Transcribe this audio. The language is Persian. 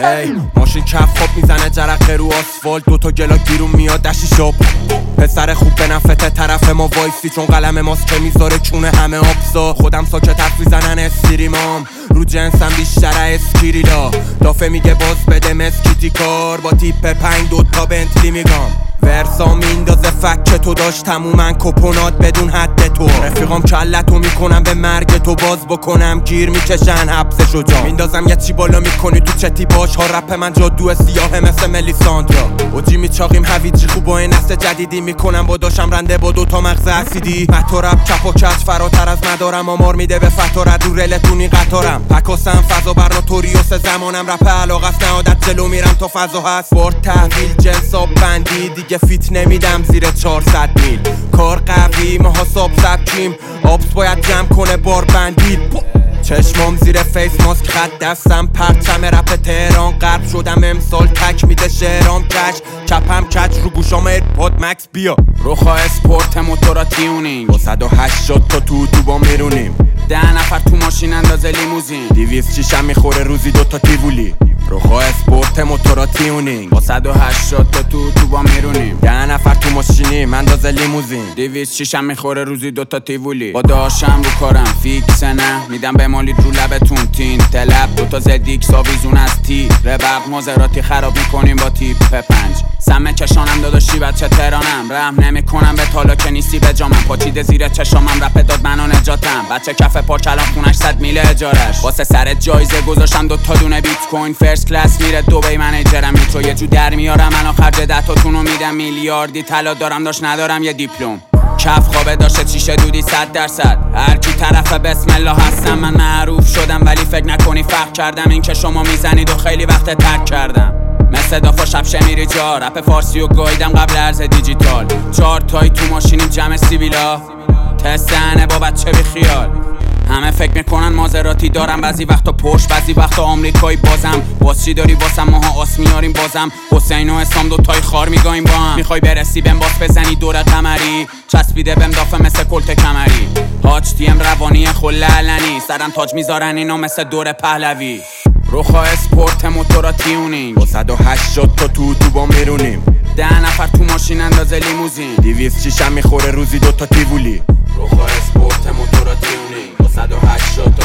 ای ماشین کف خواب میزنه جرقه رو آسفالت، دوتا گلا گیرون میاد دشی شاب. پسر خوب به نفته طرف ما وایسی، چون قلم ماست که میذاره چونه همه آبزا. خودم ساکت حرف میزنن استریمام، رو جنسم بیشتره اسکیریلا. دافه میگه باز بده مسکیتی کار، با تیپ 5 دوتا بنتلی میگم. ورسا میندازه فکه تو داشت تمومن کپونات بدون حد تو. رفیقام کلتو میکنم به مرگ تو، باز بکنم گیر میکشن حبسشو جا. میندازم یه چی بالا میکنی تو چتی باش ها. رپ من جادو سیاه مثل ملیساندرا. اوجی میچاقیم هویجی خوب با این نسل جدیدی میکنم با داشم رنده با دوتا مغز اسیدی. متو رپ کپ و کج فراتر از مدارم، آمار میده به فتارت رو رلتونی قطارم. پکاسم فضا برناتوریوس زمانم، رپ علاقه است نهادت جلو میرم تا فضا هست. بارد تحویل جنساب بندی دیگه فیت نمیدم زیر 400 میل. کار قوی ماها ساب سبکیم، آبس باید جمع کنه بار بندی. چشمام زیر فیس ماسک خط دستم پرچم رپ تهران غرب شدم امسال تک میده شهرام کش. چپم کچ رو گوشام ایرپاد مکس بیا. روخا اسپورت موتورا تیونینگ با 180 تا تو با میرونیم. 10 نفر تو ماشین اندازه لیموزین. 206 هم میخوره روزی دوتا تیوولی. روخا اسپورت موتورا تیونینگ با 180 تا تو با میرونیم. 10 نفر تو ماشینیم اندازه لیموزین. 206 هم میخوره روزی دوتا تیوولی. با داشتم رو کارم فیکس نه، میدم به مالید رو لبتون تین تلب. دوتا زدیک ساویزون از تی ربق مازراتی خراب میکنیم با تیپ 5. سمه چشانم داداشی بچه ترانم، رحم نمیکنم به تالا که نیستی به جامم. پاچیده زیر چشامم رپ داد منو نجاتم. بچه کف پارچ الان خونش 100 میل اجارش. واسه سر جایزه گذاشتم دوتا دونه بیت کوین. فرست کلاس میره دبی منیجرم میترو یه جو در میارم. الان خرج 10 تاتونو میدم میلیاردی طلا دارم داشت ندارم یه دیپلم. کف خوابه داشته چیشه دودی 100%. هر کی طرف بسم الله هستم من معروف شدم، ولی فکر نکنی فرق کردم. این که شما میزنید و خیلی وقت ترک کردم. مثل دافا شب شمیری جا رپ فارسی و گایدم قبل ارز دیجیتال. 4 تایی تو ماشینیم جمع سیبیلا، تستنه با بچه بی خیال. همه فکر میکنن مازراتی دارم، بعضی وقتا پشت بعضی وقتا آمریکایی. بازم باز چی داری واسم ماها آس میاریم بازم. حسین و اسلام دوتای خار میگایم با هم. میخوای برسی بهم باز بزنی دور قمری، چسبیده بهم دافه مثل کلت کمری. هاچ تیم روانی خلالنی، سرم تاج میذارن اینا مثل دور پهلوی. روخا اسپورت موتورا تیونینگ با 180 تا تو با میرونیم. 10 نفر تو ماشین اندازه لیموزین. 206 هم میخوره روزی دوتا تیوولی. روخا اسپورت موتورا تیونینگ با 180 تا